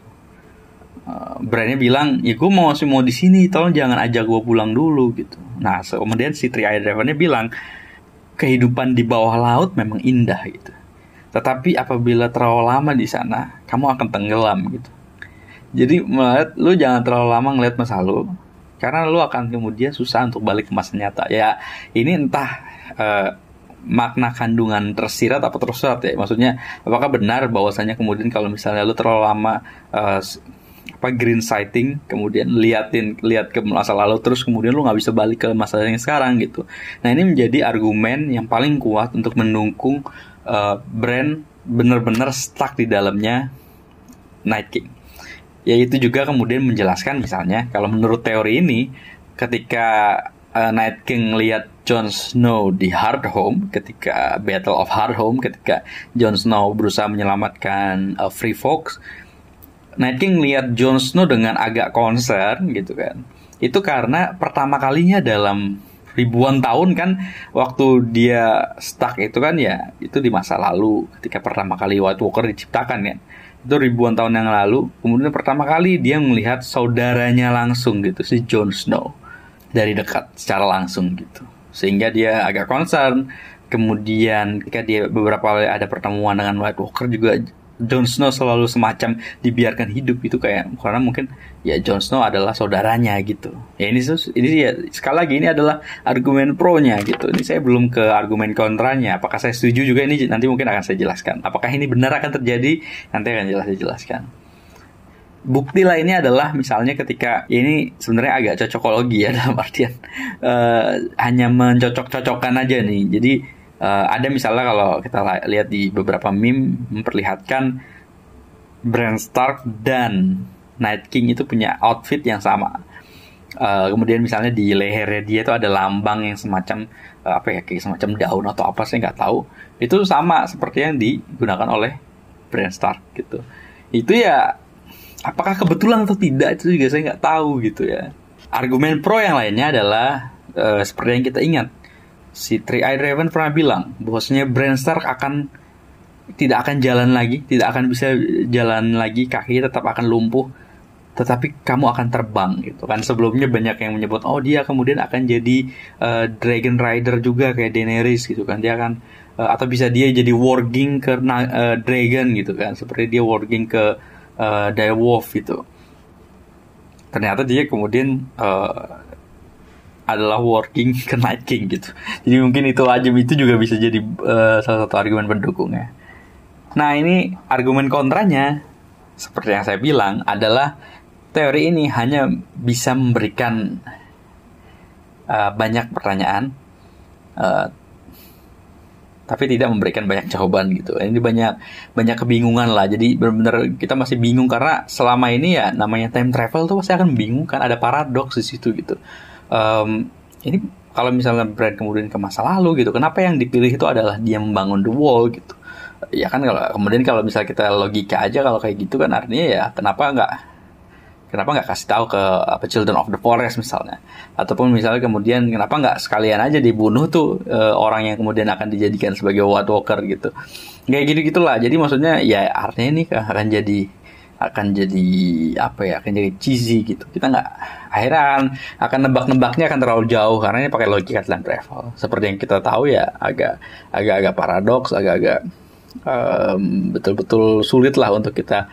Uh, Bran-nya bilang, ya gue mau masih mau di sini, tolong jangan ajak gue pulang dulu gitu. Nah, so, kemudian si Three-Eyed Raven-nya bilang, kehidupan di bawah laut memang indah gitu. Tetapi apabila terlalu lama di sana, kamu akan tenggelam gitu. Jadi melihat, lu jangan terlalu lama ngeliat masa lalu, karena lu akan kemudian susah untuk balik ke masa nyata. Ya, ini entah uh, makna kandungan tersirat apa tersurat ya. Maksudnya apakah benar bahwasanya kemudian kalau misalnya lu terlalu lama uh, apa green sighting, kemudian liatin lihat ke masa lalu, terus kemudian lu nggak bisa balik ke masa yang sekarang gitu. Nah ini menjadi argumen yang paling kuat untuk mendukung uh, Bran benar-benar stuck di dalamnya Night King. Yaitu juga kemudian menjelaskan misalnya kalau menurut teori ini, ketika uh, Night King lihat Jon Snow di Hardhome, ketika Battle of Hardhome, ketika Jon Snow berusaha menyelamatkan uh, Free Folks, Night King lihat Jon Snow dengan agak concern gitu kan. Itu karena pertama kalinya dalam ribuan tahun kan, waktu dia stuck itu kan ya itu di masa lalu ketika pertama kali White Walker diciptakan ya. Itu ribuan tahun yang lalu. Kemudian pertama kali dia melihat saudaranya langsung gitu, si Jon Snow, dari dekat secara langsung gitu. Sehingga dia agak concern. Kemudian ketika dia beberapa kali ada pertemuan dengan White Walker juga, Jon Snow selalu semacam dibiarkan hidup itu kayak karena mungkin ya Jon Snow adalah saudaranya gitu. Ya ini ini ya sekali lagi ini adalah argumen pro-nya gitu. Ini saya belum ke argumen kontranya. Apakah saya setuju juga, ini nanti mungkin akan saya jelaskan. Apakah ini benar akan terjadi, nanti akan jelas saya jelaskan. Bukti lainnya adalah misalnya ketika ya ini sebenarnya agak cocokologi ya, dalam artian uh, hanya mencocok-cocokkan aja nih. Jadi uh, ada misalnya kalau kita lihat di beberapa meme memperlihatkan Bran Stark dan Night King itu punya outfit yang sama. Uh, kemudian misalnya di lehernya dia itu ada lambang yang semacam uh, apa ya, kayak semacam daun atau apa, saya nggak tahu. Itu sama seperti yang digunakan oleh Bran Stark gitu. Itu ya apakah kebetulan atau tidak itu juga saya nggak tahu gitu ya. Argumen pro yang lainnya adalah uh, seperti yang kita ingat, si Three-Eyed Raven pernah bilang bahwasanya Bran Stark akan tidak akan jalan lagi, tidak akan bisa jalan lagi, kaki tetap akan lumpuh, tetapi kamu akan terbang gitu kan. Sebelumnya banyak yang menyebut oh dia kemudian akan jadi uh, Dragon Rider juga kayak Daenerys gitu kan, dia akan uh, atau bisa dia jadi warging ke uh, dragon gitu kan, seperti dia warging ke uh, direwolf gitu. Ternyata dia kemudian uh, adalah working ke Night King gitu. Jadi mungkin itu aja, itu juga bisa jadi uh, salah satu argumen pendukungnya. Nah ini argumen kontranya, seperti yang saya bilang, adalah teori ini hanya bisa memberikan uh, banyak pertanyaan, uh, tapi tidak memberikan banyak jawaban gitu. Ini banyak banyak kebingungan lah. Jadi benar-benar kita masih bingung karena selama ini ya namanya time travel tuh pasti akan membingungkan. Ada paradoks di situ gitu. Um, ini kalau misalnya Bran kemudian ke masa lalu gitu, kenapa yang dipilih itu adalah dia membangun the wall gitu? Ya kan kalau kemudian kalau misalnya kita logika aja kalau kayak gitu kan artinya ya kenapa nggak kenapa nggak kasih tahu ke apa Children of the Forest misalnya, ataupun misalnya kemudian kenapa nggak sekalian aja dibunuh tuh e, orang yang kemudian akan dijadikan sebagai White Walker gitu, kayak gitu gitulah. Jadi maksudnya ya artinya ini akan jadi akan jadi apa ya, akan jadi cheesy gitu. Kita nggak akhirnya akan, akan nebak-nebaknya akan terlalu jauh karena ini pakai logika time travel. Seperti yang kita tahu ya agak agak-agak paradoks, agak-agak um, betul-betul sulit lah untuk kita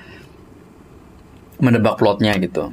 menebak plotnya gitu.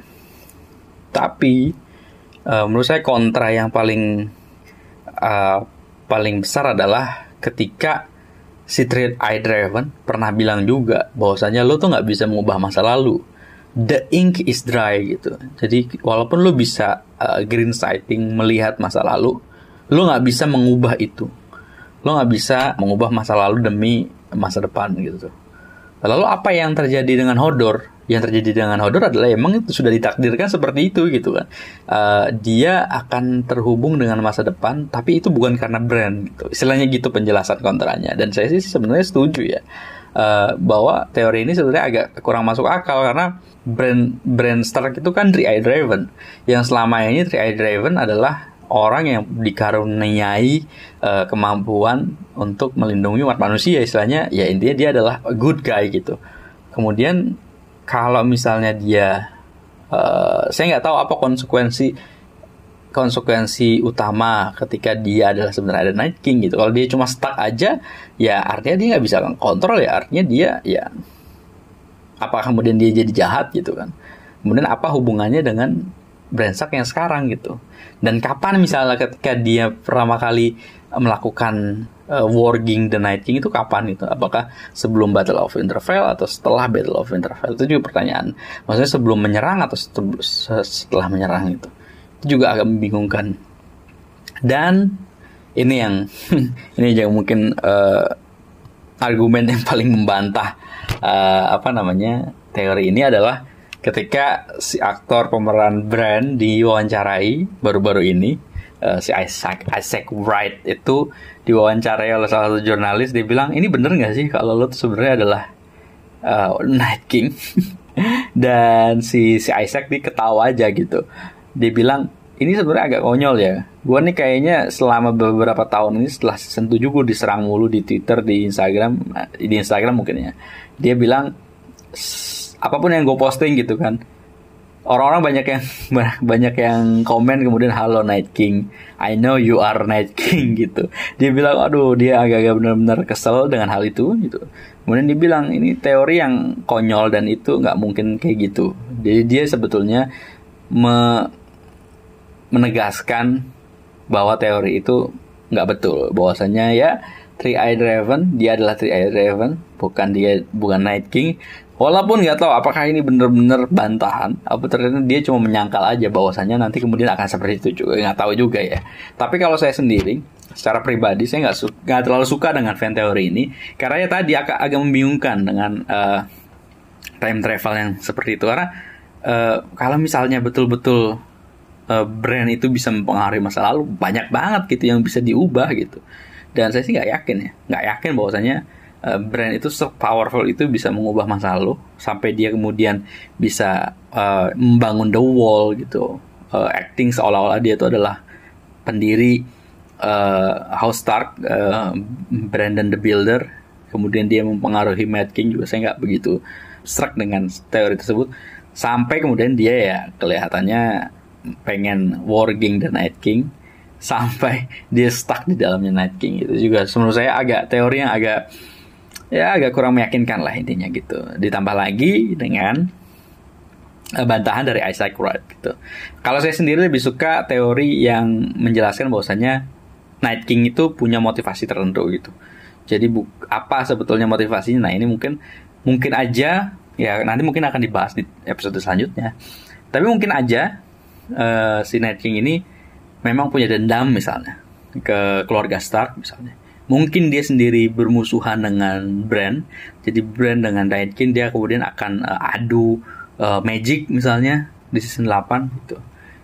Tapi uh, menurut saya kontra yang paling uh, paling besar adalah ketika si Three Eyed Raven pernah bilang juga bahwasanya lo tuh nggak bisa mengubah masa lalu. The ink is dry gitu. Jadi walaupun lo bisa uh, green sighting melihat masa lalu, lo nggak bisa mengubah itu. Lo nggak bisa mengubah masa lalu demi masa depan gitu. Lalu apa yang terjadi dengan Hodor? Yang terjadi dengan Hodor adalah emang itu sudah ditakdirkan seperti itu gitu kan. Uh, dia akan terhubung dengan masa depan, tapi itu bukan karena Bran gitu. Istilahnya gitu penjelasan kontranya. Dan saya sih sebenarnya setuju ya. Uh, bahwa teori ini sebenarnya agak kurang masuk akal karena Bran, Bran Stark itu kan Three Eyed Raven. Yang selama ini Three Eyed Raven adalah orang yang dikaruniai uh, kemampuan untuk melindungi umat manusia. Istilahnya ya intinya dia adalah a good guy gitu. Kemudian kalau misalnya dia, uh, saya nggak tahu apa konsekuensi konsekuensi utama ketika dia adalah sebenarnya ada Night King gitu. Kalau dia cuma stuck aja, ya artinya dia nggak bisa kontrol ya. Artinya dia ya, apa kemudian dia jadi jahat gitu kan? Kemudian apa hubungannya dengan Bran Stark yang sekarang gitu? Dan kapan misalnya ketika dia pertama kali melakukan uh, warging the Night King itu kapan gitu? Apakah sebelum Battle of Winterfell atau setelah Battle of Winterfell? Itu juga pertanyaan. Maksudnya sebelum menyerang atau setelah menyerang itu? Itu juga agak membingungkan. Dan ini yang ini yang mungkin uh, argumen yang paling membantah uh, apa namanya teori ini adalah ketika si aktor pemeran Bran diwawancarai baru-baru ini, uh, si Isaac Isaac Wright itu diwawancarai oleh salah satu jurnalis. Dia bilang, ini bener nggak sih kalau lo tuh sebenarnya adalah uh, Night King? Dan si si Isaac dia ketawa aja gitu. Dia bilang, ini sebenarnya agak konyol ya. Gue nih kayaknya selama beberapa tahun ini setelah season tujuh gue diserang mulu di Twitter, di Instagram, di Instagram mungkin ya. Dia bilang apapun yang gue posting gitu kan, orang-orang banyak yang banyak yang komen kemudian halo Night King, I know you are Night King gitu. Dia bilang aduh dia agak-agak benar-benar kesel dengan hal itu gitu. Kemudian dia bilang ini teori yang konyol dan itu nggak mungkin kayak gitu. Jadi dia sebetulnya me menegaskan bahwa teori itu nggak betul, bahwasanya ya Three Eyed Raven dia adalah Three Eyed Raven, bukan dia bukan Night King. Walaupun nggak tahu apakah ini benar-benar bantahan, apa ternyata dia cuma menyangkal aja bahwasanya nanti kemudian akan seperti itu juga, nggak tahu juga ya. Tapi kalau saya sendiri, secara pribadi saya nggak su- nggak terlalu suka dengan fan teori ini, karena ya tadi agak agak membingungkan dengan uh, time travel yang seperti itu. Karena uh, kalau misalnya betul-betul uh, Bran itu bisa mempengaruhi masa lalu, banyak banget gitu yang bisa diubah gitu. Dan saya sih nggak yakin ya, nggak yakin bahwasanya Uh, Bran itu so powerful itu bisa mengubah masa lalu sampai dia kemudian bisa uh, membangun the wall gitu, uh, acting seolah-olah dia itu adalah pendiri uh, House Stark, uh, Brandon the Builder, kemudian dia mempengaruhi Mad King juga, saya nggak begitu struck dengan teori tersebut. Sampai kemudian dia ya kelihatannya pengen warging the Night King, sampai dia stuck di dalamnya Night King. Itu juga menurut saya agak teori yang agak ya agak kurang meyakinkan lah intinya gitu. Ditambah lagi dengan bantahan dari Isaac Wright gitu. Kalau saya sendiri lebih suka teori yang menjelaskan bahwasanya Night King itu punya motivasi tertentu gitu. Jadi bu- apa sebetulnya motivasinya? Nah ini mungkin mungkin aja ya nanti mungkin akan dibahas di episode selanjutnya. Tapi mungkin aja uh, si Night King ini memang punya dendam misalnya ke keluarga Stark misalnya. Mungkin dia sendiri bermusuhan dengan Bran. Jadi Bran dengan Night King dia kemudian akan uh, adu Uh, magic misalnya di season delapan gitu.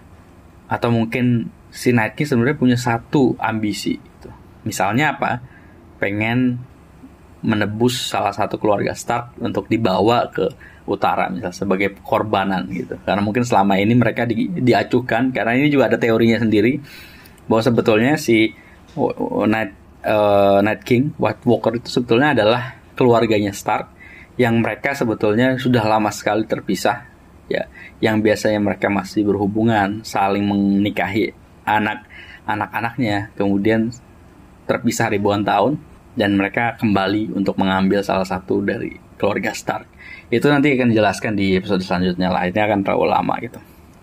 Atau mungkin si Night King sebenarnya punya satu ambisi gitu. Misalnya apa? Pengen menebus salah satu keluarga Stark untuk dibawa ke utara misalnya sebagai korbanan gitu. Karena mungkin selama ini mereka di, diacuhkan, karena ini juga ada teorinya sendiri bahwa sebetulnya si Night, uh, Night King White Walker itu sebetulnya adalah keluarganya Stark yang mereka sebetulnya sudah lama sekali terpisah ya, yang biasanya mereka masih berhubungan, saling menikahi anak anak-anaknya, kemudian terpisah ribuan tahun dan mereka kembali untuk mengambil salah satu dari keluarga Stark. Itu nanti akan dijelaskan di episode selanjutnya lah, ini akan terlalu lama gitu.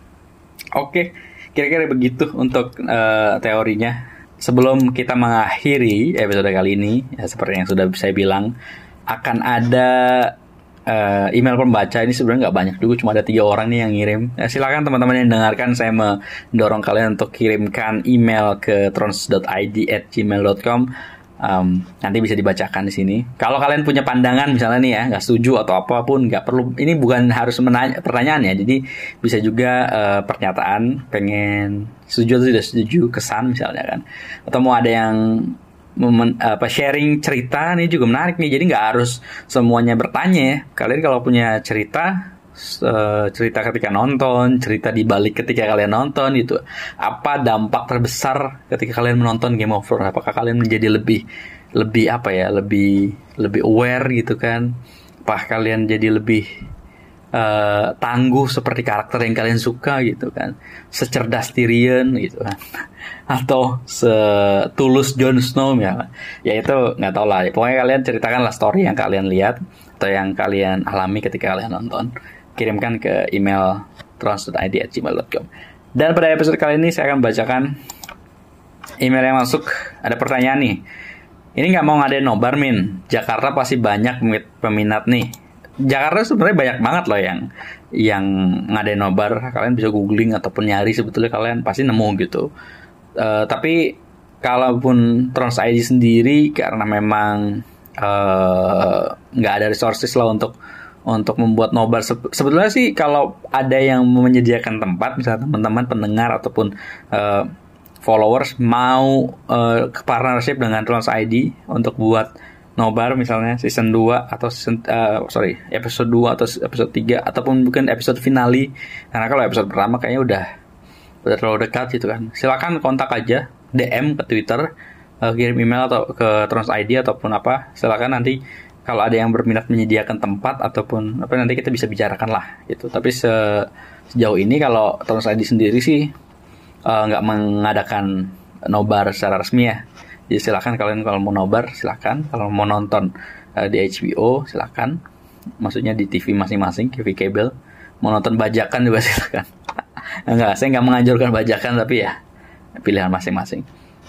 Oke, kira-kira begitu untuk uh, teorinya. Sebelum kita mengakhiri episode kali ini ya, seperti yang sudah saya bilang, akan ada uh, email pembaca. Ini sebenarnya nggak banyak juga, cuma ada tiga orang nih yang ngirim. Ya, silakan teman-teman yang dengarkan, saya mendorong kalian untuk kirimkan email ke trons dot i d at gmail dot com. Um, nanti bisa dibacakan di sini. Kalau kalian punya pandangan misalnya nih ya, nggak setuju atau apapun, nggak perlu. Ini bukan harus menanya, pertanyaan ya. Jadi bisa juga uh, pernyataan, pengen setuju atau tidak setuju, kesan misalnya kan. Atau mau ada yang Momen, apa sharing cerita nih juga menarik nih. Jadi nggak harus semuanya bertanya ya. Kalian kalau punya cerita uh, cerita ketika nonton, cerita di balik ketika kalian nonton gitu, apa dampak terbesar ketika kalian menonton Game of Thrones? Apakah kalian menjadi lebih lebih apa ya, lebih lebih aware gitu kan? Apakah kalian jadi lebih uh, tangguh seperti karakter yang kalian suka gitu kan, secerdas Tyrion gitu kan, atau setulus Jon Snow ya, ya itu nggak tahu lah. Pokoknya kalian ceritakanlah story yang kalian lihat atau yang kalian alami ketika kalian nonton. Kirimkan ke email trons dot i d at gmail dot com. Dan pada episode kali ini saya akan bacakan email yang masuk. Ada pertanyaan nih. Ini nggak mau ngadain nobar Min. Jakarta pasti banyak peminat nih. Jakarta sebenarnya banyak banget loh yang yang ngadain nobar. Kalian bisa googling ataupun nyari, sebetulnya kalian pasti nemu gitu. Uh, tapi kalaupun Trons I D sendiri karena memang nggak uh, ada resources lah untuk untuk membuat nobar. Sebetulnya sih kalau ada yang menyediakan tempat, misalnya teman-teman pendengar ataupun uh, followers mau uh, partnership dengan Trons I D untuk buat nobar misalnya season dua atau season, uh, sorry episode dua atau episode tiga ataupun mungkin episode finale, karena kalau episode pertama kayaknya udah udah terlalu dekat gitu kan. Silakan kontak aja, D M ke Twitter, uh, kirim email atau ke Trons I D ataupun apa. Silakan, nanti kalau ada yang berminat menyediakan tempat ataupun apa, nanti kita bisa bicarakan lah gitu. Tapi se- sejauh ini kalau Trons I D sendiri sih nggak uh, mengadakan nobar secara resmi ya. Jadi silakan kalian kalau mau nobar silakan, kalau mau nonton uh, di H B O silakan, maksudnya di T V masing-masing, T V kabel. Mau nonton bajakan juga silakan. Enggak, saya nggak menganjurkan bajakan, tapi ya pilihan masing-masing.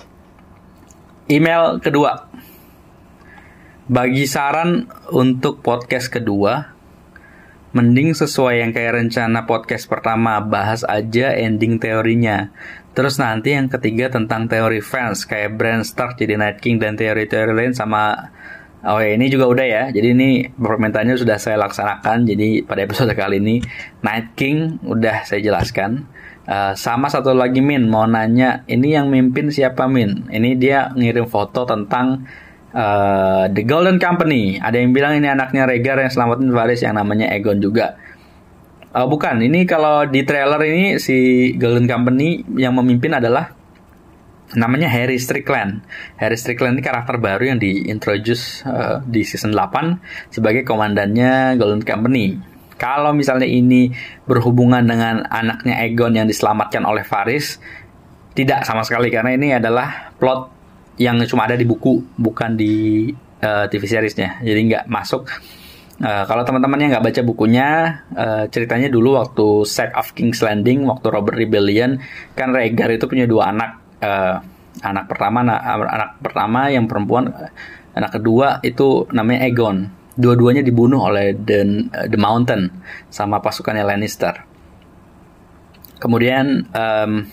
Email kedua, bagi saran untuk podcast kedua, mending sesuai yang kayak rencana podcast pertama, bahas aja ending teorinya. Terus nanti yang ketiga tentang teori fans, kayak Bran Stark jadi Night King dan teori-teori lain sama. Oh ya, ini juga udah ya. Jadi ini permintaannya sudah saya laksanakan. Jadi pada episode kali ini Night King udah saya jelaskan. Uh, sama satu lagi Min, mau nanya, ini yang mimpin siapa Min? Ini dia ngirim foto tentang uh, The Golden Company. Ada yang bilang ini anaknya Rhaegar yang selamatin Varys yang namanya Aegon juga. Uh, bukan, ini kalau di trailer ini si Golden Company yang memimpin adalah namanya Harry Strickland. Harry Strickland ini karakter baru yang diintroduce uh, di season delapan sebagai komandannya Golden Company. Kalau misalnya ini berhubungan dengan anaknya Aegon yang diselamatkan oleh Varys, tidak sama sekali, karena ini adalah plot yang cuma ada di buku, bukan di uh, T V seriesnya. Jadi nggak masuk. Uh, kalau teman-teman yang nggak baca bukunya, uh, ceritanya dulu waktu Sack of King's Landing, waktu Robert Rebellion, kan Rhaegar itu punya dua anak. Uh, anak pertama, na- anak pertama yang perempuan, anak kedua itu namanya Aegon. Dua-duanya dibunuh oleh The, uh, The Mountain sama pasukannya Lannister. Kemudian um,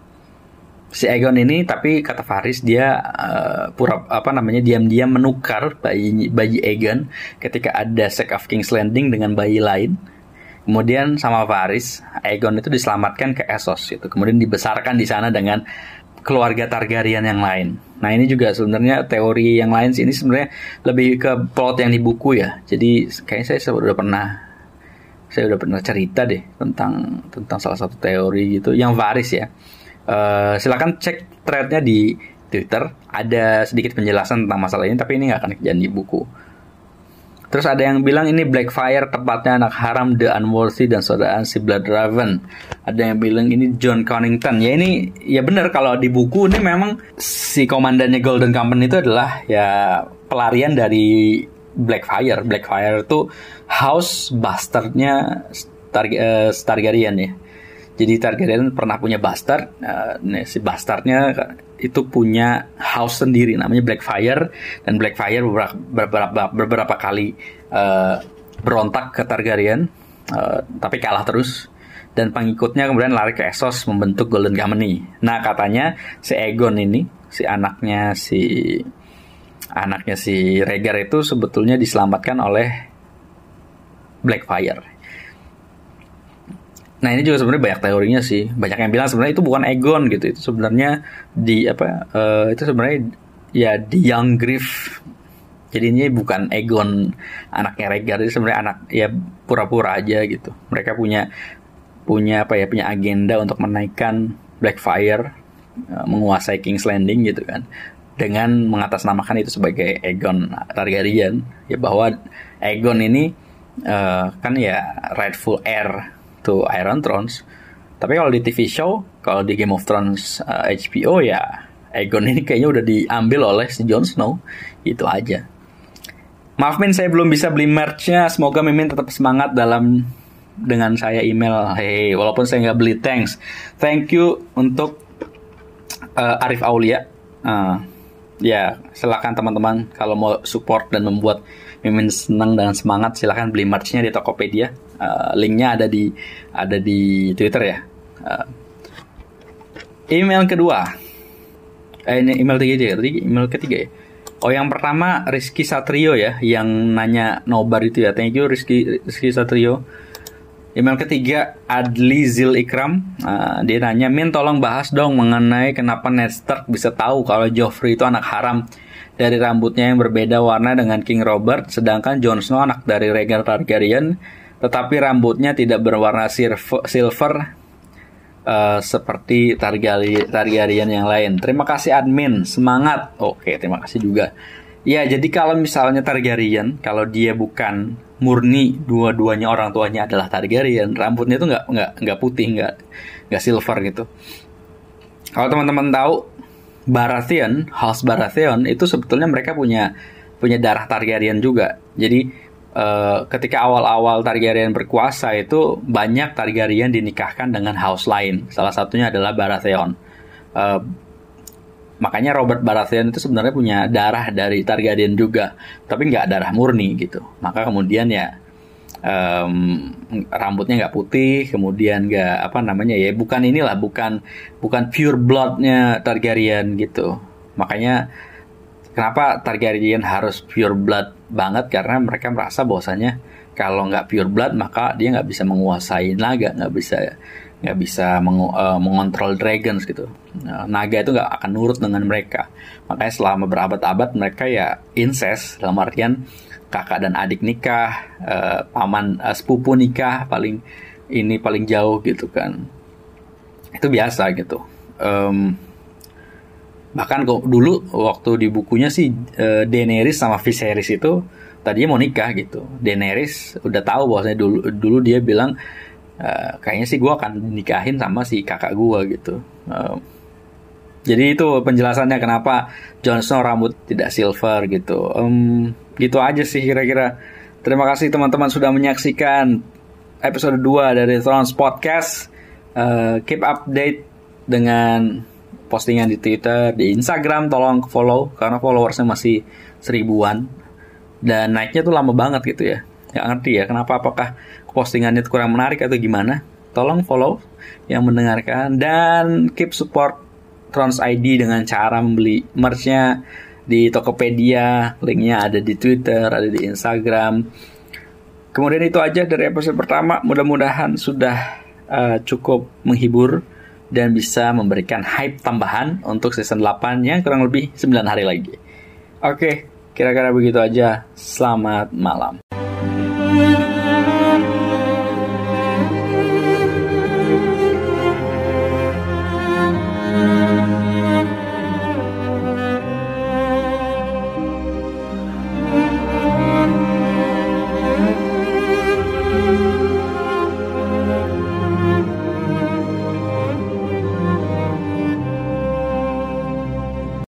si Aegon ini, tapi kata Varys, dia uh, pura apa namanya diam-diam menukar bayi bayi Aegon ketika ada Sack of King's Landing dengan bayi lain. Kemudian sama Varys, Aegon itu diselamatkan ke Essos gitu. Kemudian dibesarkan di sana dengan keluarga Targaryen yang lain. Nah, ini juga sebenarnya teori yang lain sih. Ini sebenarnya lebih ke plot yang di buku ya. Jadi kayaknya saya sudah pernah saya udah pernah cerita deh tentang tentang salah satu teori gitu yang Varys ya. Uh, silakan cek threadnya di Twitter, ada sedikit penjelasan tentang masalah ini, tapi ini nggak akan kejadian di buku. Terus ada yang bilang ini Blackfyre tepatnya anak haram The Unworthy dan saudaraan si Bloodraven. Ada yang bilang ini John Connington. Ya ini ya benar, kalau di buku ini memang si komandannya Golden Company itu adalah ya pelarian dari Blackfyre. Blackfyre itu house bastardnya Star- uh, Targaryen ya. Jadi Targaryen pernah punya bastard, uh, nih, si bastardnya itu punya house sendiri namanya Blackfyre, dan Blackfyre beberapa, beberapa, beberapa kali uh, berontak ke Targaryen, uh, tapi kalah terus, dan pengikutnya kemudian lari ke Essos membentuk Golden Company. Nah katanya si Aegon ini, si anaknya si anaknya si Rhaegar itu sebetulnya diselamatkan oleh Blackfyre. Nah ini juga sebenarnya banyak teorinya sih. Banyak yang bilang sebenarnya itu bukan Aegon gitu. Itu sebenarnya di apa? Uh, itu sebenarnya ya di Young Griff. Jadi ini bukan Aegon anaknya Rhaegar. Itu sebenarnya anak ya pura-pura aja gitu. Mereka punya punya apa ya? Punya agenda untuk menaikkan Blackfyre, uh, menguasai King's Landing gitu kan. Dengan mengatasnamakan itu sebagai Aegon Targaryen. Ya bahwa Aegon ini uh, kan ya rightful heir to Iron Thrones. Tapi kalau di T V show, kalau di Game of Thrones uh, H B O ya Aegon ini kayaknya udah diambil oleh si Jon Snow. Itu aja. Maaf Min, saya belum bisa beli merch-nya. Semoga Mimin tetap semangat dalam dengan saya email. Hey, walaupun saya nggak beli, thanks. Thank you untuk uh, Arif Aulia. Uh, ya, silakan teman-teman kalau mau support dan membuat Mimin senang dan semangat, silakan beli merch-nya di Tokopedia. Uh, linknya ada di ada di Twitter ya. Uh, email kedua, eh, ini email tiga, email ketiga ya. Oh yang pertama Rizky Satrio ya, yang nanya nobar itu ya. Thank you Rizky Rizky Satrio. Email ketiga Adli Zil Ikram. Uh, dia nanya, Min tolong bahas dong mengenai kenapa Ned Stark bisa tahu kalau Joffrey itu anak haram dari rambutnya yang berbeda warna dengan King Robert, sedangkan Jon Snow anak dari Rhaegar Targaryen, tetapi rambutnya tidak berwarna silver uh, seperti Targaryen yang lain. Terima kasih admin, semangat. Oke, terima kasih juga. Ya, jadi kalau misalnya Targaryen, kalau dia bukan murni dua-duanya orang tuanya adalah Targaryen, rambutnya itu nggak nggak nggak putih, nggak nggak silver gitu. Kalau teman-teman tahu Baratheon, House Baratheon itu sebetulnya mereka punya punya darah Targaryen juga. Jadi Uh, ketika awal-awal Targaryen berkuasa itu banyak Targaryen dinikahkan dengan house lain. Salah satunya adalah Baratheon. Uh, makanya Robert Baratheon itu sebenarnya punya darah dari Targaryen juga, tapi nggak darah murni gitu. Maka kemudian ya um, rambutnya nggak putih, kemudian nggak apa namanya ya bukan inilah bukan bukan pure bloodnya Targaryen gitu. Makanya kenapa Targaryen harus pure blood banget, karena mereka merasa bahwasanya kalau nggak pure blood maka dia nggak bisa menguasai naga, nggak bisa nggak bisa meng, uh, mengontrol dragons gitu. Nah, naga itu nggak akan nurut dengan mereka. Makanya selama berabad-abad mereka ya incest, dalam artian kakak dan adik nikah, uh, paman uh, sepupu nikah, paling ini paling jauh gitu kan. Itu biasa gitu. Um, Bahkan kok dulu waktu di bukunya sih uh, Daenerys sama Viserys itu tadinya mau nikah gitu. Daenerys udah tahu bahwasanya dulu dulu dia bilang uh, kayaknya sih gue akan nikahin sama si kakak gue gitu. Uh, jadi itu penjelasannya kenapa Jon Snow rambut tidak silver gitu. Um, gitu aja sih kira-kira. Terima kasih teman-teman sudah menyaksikan episode dua dari Thrones Podcast. Uh, keep update dengan postingan di Twitter, di Instagram tolong follow karena followersnya masih seribuan dan naiknya tuh lama banget gitu ya. Nggak ngerti ya kenapa, apakah postingannya itu kurang menarik atau gimana. Tolong follow yang mendengarkan dan keep support Thrones I D dengan cara membeli merch-nya di Tokopedia, linknya ada di Twitter, ada di Instagram. Kemudian itu aja dari episode pertama, mudah-mudahan sudah uh, cukup menghibur dan bisa memberikan hype tambahan untuk season delapan yang kurang lebih sembilan hari lagi. Oke, kira-kira begitu aja. Selamat malam.